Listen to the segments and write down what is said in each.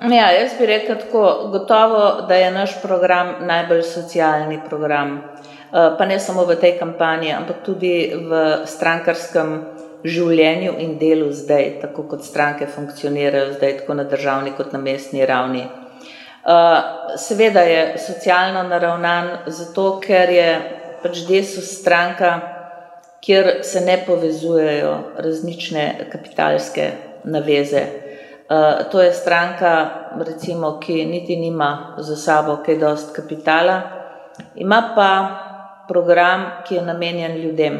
Ja, jaz bi rekel tako, gotovo, da je naš program najbolj socialni program. Pa ne samo v tej kampanji, ampak tudi v strankarskem življenju in delu zdaj, tako kot stranke funkcionirajo zdaj, tako na državni kot na mestni ravni. Seveda je socialno naravnan zato, ker je pač Desus stranka, kjer se ne povezujejo različne kapitalske naveze. To je stranka, recimo, ki niti nima za sabo kaj dosti kapitala, ima pa program, ki je namenjen ljudem.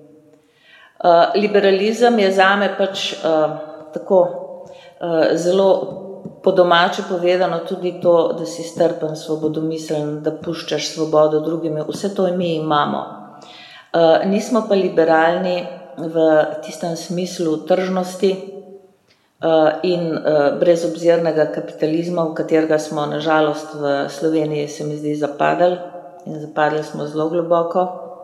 Liberalizem je zame pač tako zelo po domače povedano tudi to, da si strpen, svobodomislen, da puščaš svobodo drugim, vse to mi imamo. Nismo pa liberalni v tistem smislu tržnosti in brezobzirnega kapitalizma, v katerega smo na žalost v Sloveniji, se mi zdi, zapadli in zapadli smo zelo globoko.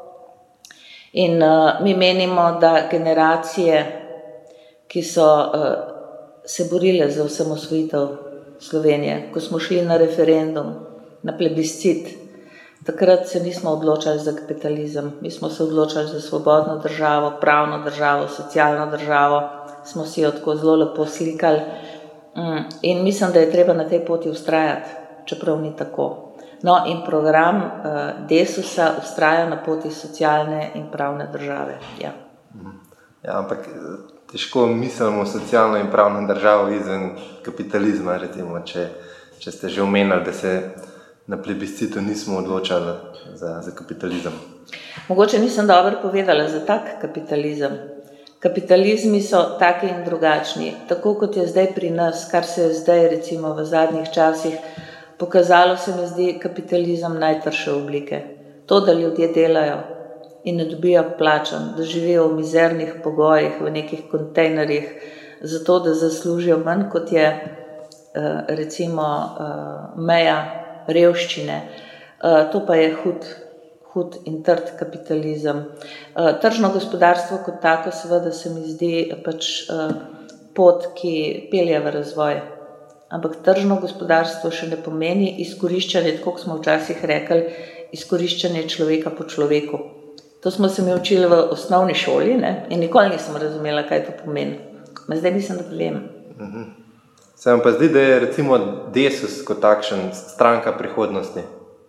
In mi menimo, da generacije, ki so se borile za osamosvojitev Slovenije, ko smo šli na referendum, na plebiscit, takrat se nismo odločali za kapitalizem, mi smo se odločali za svobodno državo, pravno državo, socialno državo, smo si jo tako zelo lepo slikali in mislim, da je treba na tej poti vztrajati, čeprav ni tako. No, in program Desusa vztraja na poti socialne in pravne države. Ja, ampak težko mislimo socialno in pravno državo izven kapitalizma, recimo, če ste že omenili, da se na plebiscitu nismo odločali za kapitalizem. Mogoče nisem dobro povedala za tak kapitalizem. Kapitalizmi so taki in drugačni, tako kot je zdaj pri nas, kar se je zdaj recimo v zadnjih časih pokazalo, se mi zdi kapitalizem najtrše oblike. To, da ljudje delajo in ne dobijo plačan, da živijo v mizernih pogojih, v nekih kontejnerjih, zato da zaslužijo manj, kot je recimo meja revščine. To pa je hud in trd kapitalizem. Tržno gospodarstvo kot tako seveda se mi zdi pač pot, ki pelje v razvoj. Ampak tržno gospodarstvo še ne pomeni izkoriščanje, tako kot smo včasih rekli, izkoriščanje človeka po človeku. To smo se mi učili v osnovni šoli, ne? In nikoli nisem razumela, kaj to pomeni. Zdaj mislim, da vem. Se vam pa zdi, da je recimo Desus kot takšen stranka prihodnosti?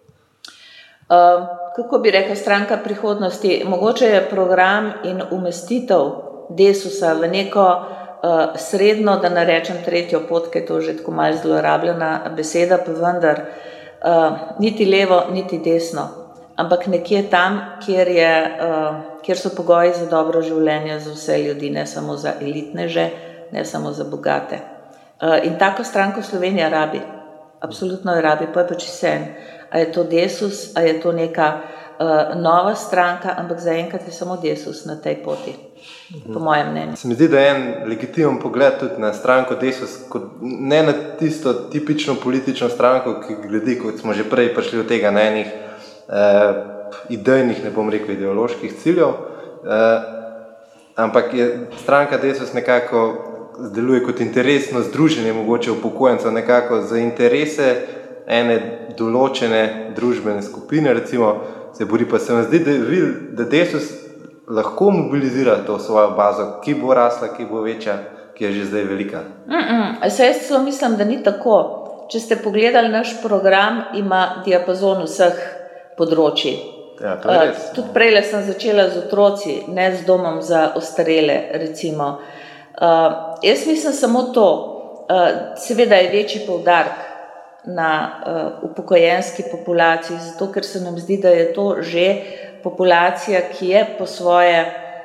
Kako bi rekla stranka prihodnosti? Mogoče je program in umestitev Desusa v neko srednjo, da ne rečem tretjo pot, ker je to že tako malo zlorabljena beseda, pa vendar niti levo, niti desno, ampak nekje tam, kjer so pogoji za dobro življenje za vse ljudi, ne samo za elitneže, ne samo za bogate. In tako stranko Slovenija rabi, absolutno jo rabi, pa je pač vseeno. A je to Desus, a je to neka nova stranka, ampak zaenkrat je samo Desus na tej poti, po mojem mnenju. Se mi zdi, da je en legitimen pogled tudi na stranko Desus, ne na tisto tipično politično stranko, ki gledi, kot smo že prej prišli od tega, na enih idejnih, ne bom rekel ideoloških ciljev, ampak je stranka Desus nekako deluje kot interesno združenje mogoče upokojencev, nekako za interese ene določene družbene skupine, recimo, se bori, pa se vam zdi, da Desus lahko mobilizira to svojo bazo, ki bo rasla, ki bo večja, ki je že zdaj velika. Jaz celo mislim, da ni tako. Če ste pogledali naš program, ima diapazon vseh področij. Ja, to je res. Tudi prejle sem začela z otroci, ne z domom za ostarele, recimo. Jaz mislim samo to, seveda je večji poudarek na upokojenski populaciji, zato ker se nam zdi, da je to že populacija, ki je po svoje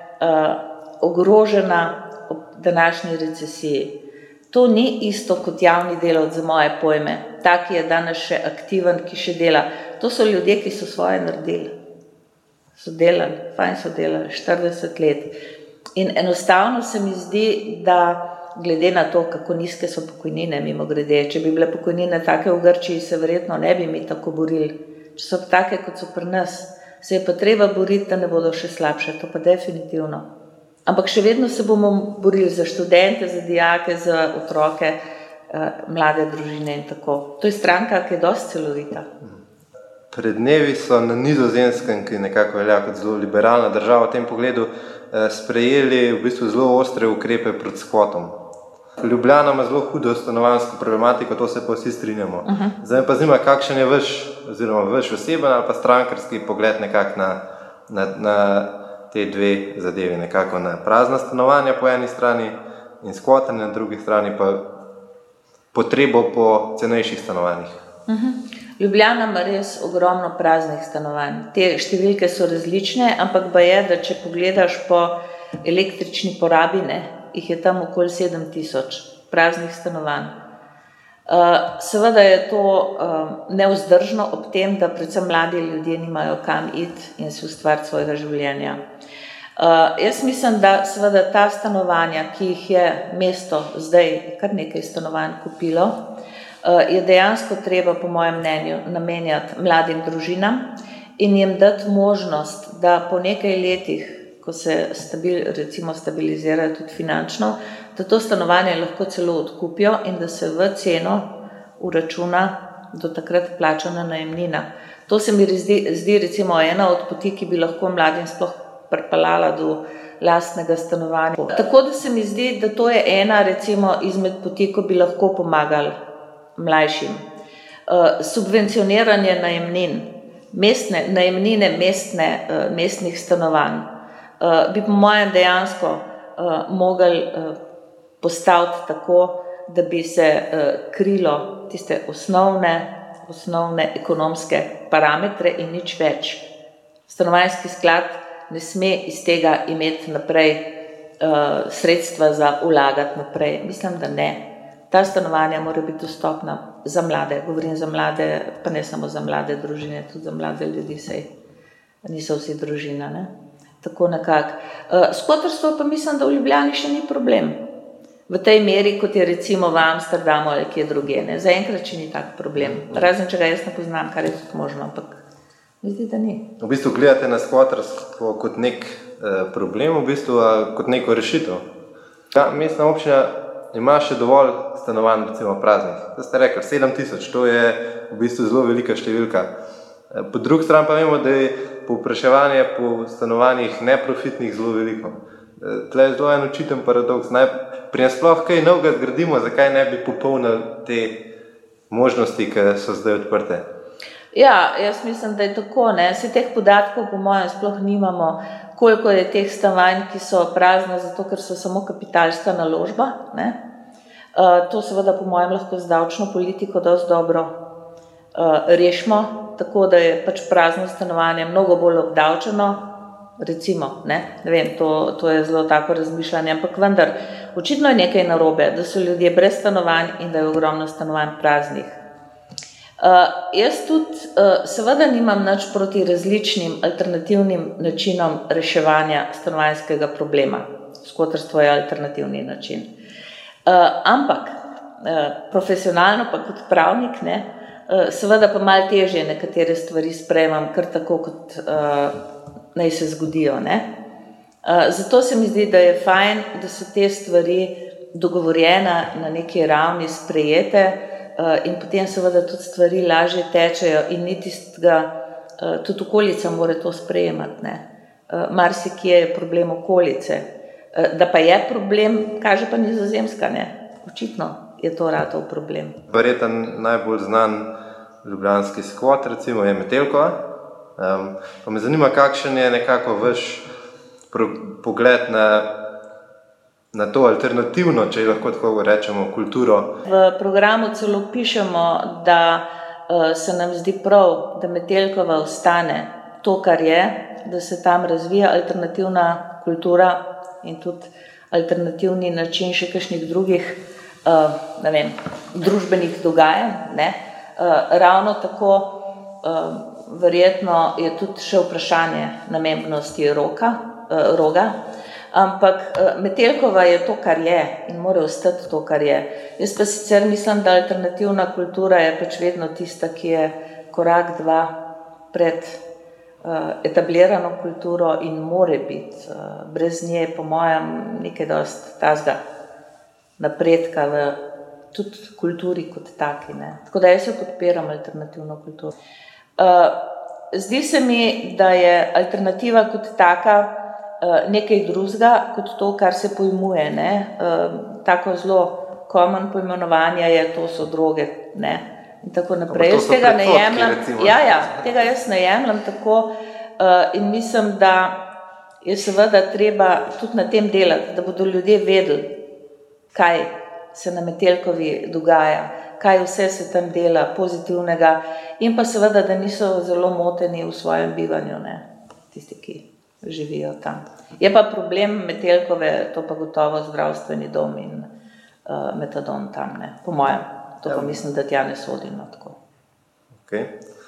ogrožena ob današnji recesiji. To ni isto kot javni delavec za moje pojme, ta, ki je danes še aktiven, ki še dela. To so ljudje, ki so svoje naredili. So delali, fajn so delali, 40 let. In enostavno se mi zdi, da glede na to, kako nizke so pokojnine, mimogrede, če bi bile pokojnine take v Grčiji, se verjetno ne bi mi tako borili. Če so take, kot so pri nas, se je pa treba boriti, da ne bodo še slabše, to pa definitivno. Ampak še vedno se bomo borili za študente, za dijake, za otroke, mlade družine in tako. To je stranka, ki je dosti celovita. Pred dnevi so na Nizozemskem, ki nekako velja kot zelo liberalna država v tem pogledu, sprejeli v bistvu zelo ostre ukrepe proti skvotom. Ljubljana ima zelo hudo stanovanjsko problematiko, to se pa vsi strinjamo. Zdaj me pa zanima, kakšen je vaš oseben ali pa strankarski pogled nekako na te dve zadevi, nekako na prazna stanovanja po eni strani in skvote na drugi strani pa potrebo po cenejših stanovanjih. Ljubljana ima res ogromno praznih stanovanj. Te številke so različne, ampak pa je, da če pogledaš po električni porabi, jih je tam okoli 7.000 praznih stanovanj. Seveda je to nevzdržno ob tem, da predvsem mladi ljudje nimajo kam iti in si ustvariti svojega življenja. Jaz mislim, da seveda ta stanovanja, ki jih je mesto zdaj kar nekaj stanovanj kupilo, je dejansko treba, po mojem mnenju, namenjati mladim družinam in jim dati možnost, da po nekaj letih, ko se recimo stabilizirajo tudi finančno, da to stanovanje lahko celo odkupijo in da se v ceno uračuna do takrat plačana najemnina. To se mi zdi recimo ena od poti, ki bi lahko mladim sploh pripeljala do lastnega stanovanja. Tako da se mi zdi, da to je ena recimo izmed poti, ko bi lahko pomagali mlajšim. Subvencioniranje najemnin, najemnine mestnih stanovanj bi po mojem dejansko mogli postaviti tako, da bi se krilo tiste osnovne ekonomske parametre in nič več. Stanovanjski sklad ne sme iz tega imeti naprej sredstva za vlagati naprej. Mislim, da ne. Ta stanovanja mora biti dostopna za mlade, govorim za mlade, pa ne samo za mlade družine, tudi za mlade ljudi, saj niso vsi družina, ne? Tako nekako. Skvoterstvo pa mislim, da v Ljubljani še ni problem. V tej meri, kot je recimo v Amsterdamu ali kje druge, ne? Zaenkrat še ni tak problem. Razen če ga jaz ne poznam, kar je tudi možno, ampak mi zdi, da ni. V bistvu gledate na skvoterstvo kot nek problem, v bistvu kot neko rešitev. Ta mestna občina ima še dovolj stanovanj, recimo praznih. To ste rekli, 7.000, to je v bistvu zelo velika številka. Po drugi strani pa vemo, da je povpraševanje po stanovanjih neprofitnih zelo veliko. Tle je zelo en očiten paradoks. Pri nas sploh kaj novega zgradimo, zakaj ne bi popolnili te možnosti, ki so zdaj odprte? Ja, jaz mislim, da je tako, ne. Vsi teh podatkov po mojem sploh nimamo, koliko je teh stanovanj, ki so prazna, zato ker so samo kapitalska naložba, ne. To seveda po mojem lahko z davčno politiko dosti dobro rešimo, tako da je pač prazno stanovanje mnogo bolj obdavčeno, recimo, ne vem, to je zelo tako razmišljanje, ampak vendar, očitno je nekaj narobe, da so ljudje brez stanovanj in da je ogromno stanovanj praznih. Jaz tudi seveda nimam nič proti različnim alternativnim načinom reševanja stanovanjskega problema. Skvoterstvo je alternativni način. Ampak profesionalno pa kot pravnik, ne, seveda pa malo težje nekatere stvari sprejemam kar tako, kot naj se zgodijo, ne. Zato se mi zdi, da je fajn, da so te stvari dogovorjene na neki ravni sprejete in potem seveda tudi stvari lažje tečejo in ni tistega, tudi okolica mora to sprejemati, ne. Marsikje je problem okolice. Da pa je problem, kaže pa Nizozemska, ne. Očitno je to ratov problem. Verjetno najbolj znan ljubljanski skvot, recimo, je Metelkova. Pa me zanima, kakšen je nekako vaš pogled na to alternativno, če lahko tako rečemo, kulturo. V programu celo pišemo, da se nam zdi prav, da Metelkova ostane to, kar je, da se tam razvija alternativna kultura in tudi alternativni način še kakšnih drugih, ne vem, družbenih dogajanj, ne. Ravno tako verjetno je tudi še vprašanje namembnosti Roga, ampak Metelkova je to, kar je in mora ostati to, kar je. Jaz pa sicer mislim, da alternativna kultura je pač vedno tista, ki je korak, dva pred etablirano kulturo in more biti. Brez nje, po mojem, nekaj dosti tazga napredka v tudi kulturi kot taki. Ne. Tako da jaz jo podpiram alternativno kulturo. Zdi se mi, da je alternativa kot taka nekaj drugega kot to, kar se pojmuje. Ne. Tako zelo common pojmenovanje je, to so droge, ne. In tako naprej. Jaz tega ne jemljem. Tega jaz ne jemljem tako in mislim, da je seveda treba tudi na tem delati, da bodo ljudje vedeli, kaj se na Metelkovi dogaja, kaj vse se tam dela pozitivnega in pa seveda, da niso zelo moteni v svojem bivanju, ne, tisti, ki živijo tam. Je pa problem Metelkove, to pa gotovo zdravstveni dom in metadon tam, ne, po mojem. To pa mislim, da tja ne sodi, no, tako. Okay.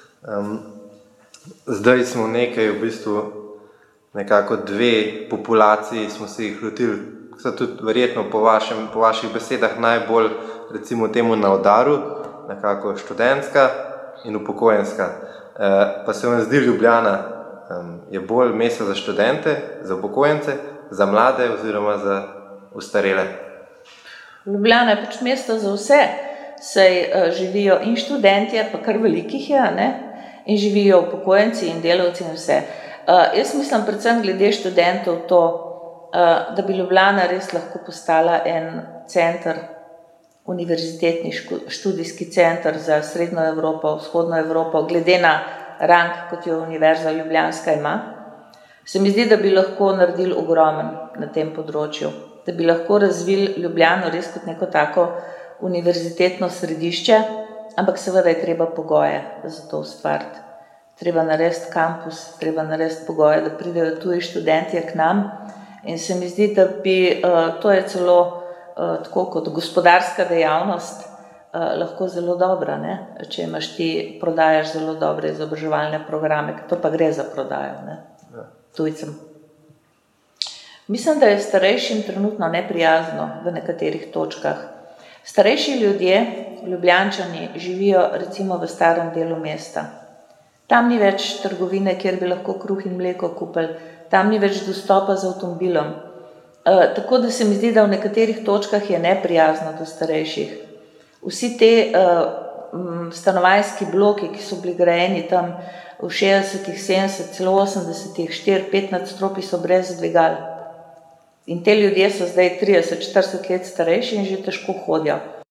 Zdaj smo nekaj v bistvu nekako dve populaciji smo se jih lotili, so tudi verjetno po vaših besedah najbolj recimo temu na udaru, nekako študentska in upokojenska. Pa se vam zdi Ljubljana je bolj mesto za študente, za upokojence, za mlade oziroma za ostarele? Ljubljana je pač mesto za vse, saj živijo in študentje, pa kar velikih je, ne? In živijo upokojenci in delavci in vse. Jaz mislim predvsem glede študentov to, da bi Ljubljana res lahko postala en center, univerzitetni študijski center za Srednjo Evropo, Vzhodno Evropo, glede na rang, kot jo Univerza Ljubljanska ima. Se mi zdi, da bi lahko naredili ogromen na tem področju, da bi lahko razvili Ljubljano res kot neko tako univerzitetno središče, ampak seveda je treba pogoje za to ustvariti. Treba narediti kampus, treba narediti pogoje, da pridejo tuji študentje k nam in se mi zdi, da bi, to je celo tako kot gospodarska dejavnost, lahko zelo dobra, ne? Če imaš ti, prodajaš zelo dobre izobraževalne programe, to pa gre za prodajo, ne? Tujcem. Mislim, da je starejšim trenutno neprijazno v nekaterih točkah. Starejši ljudje, Ljubljančani, živijo recimo v starem delu mesta. Tam ni več trgovine, kjer bi lahko kruh in mleko kupili, tam ni več dostopa z avtomobilom. Tako da se mi zdi, da v nekaterih točkah je neprijazno do starejših. Vsi te stanovanjski bloki, ki so bili grajeni tam v 60-ih, 70-ih, celo 80-ih, 4-5 nadstropji so brez dvigal. In te ljudje so zdaj 30-40 let starejši in že težko hodijo.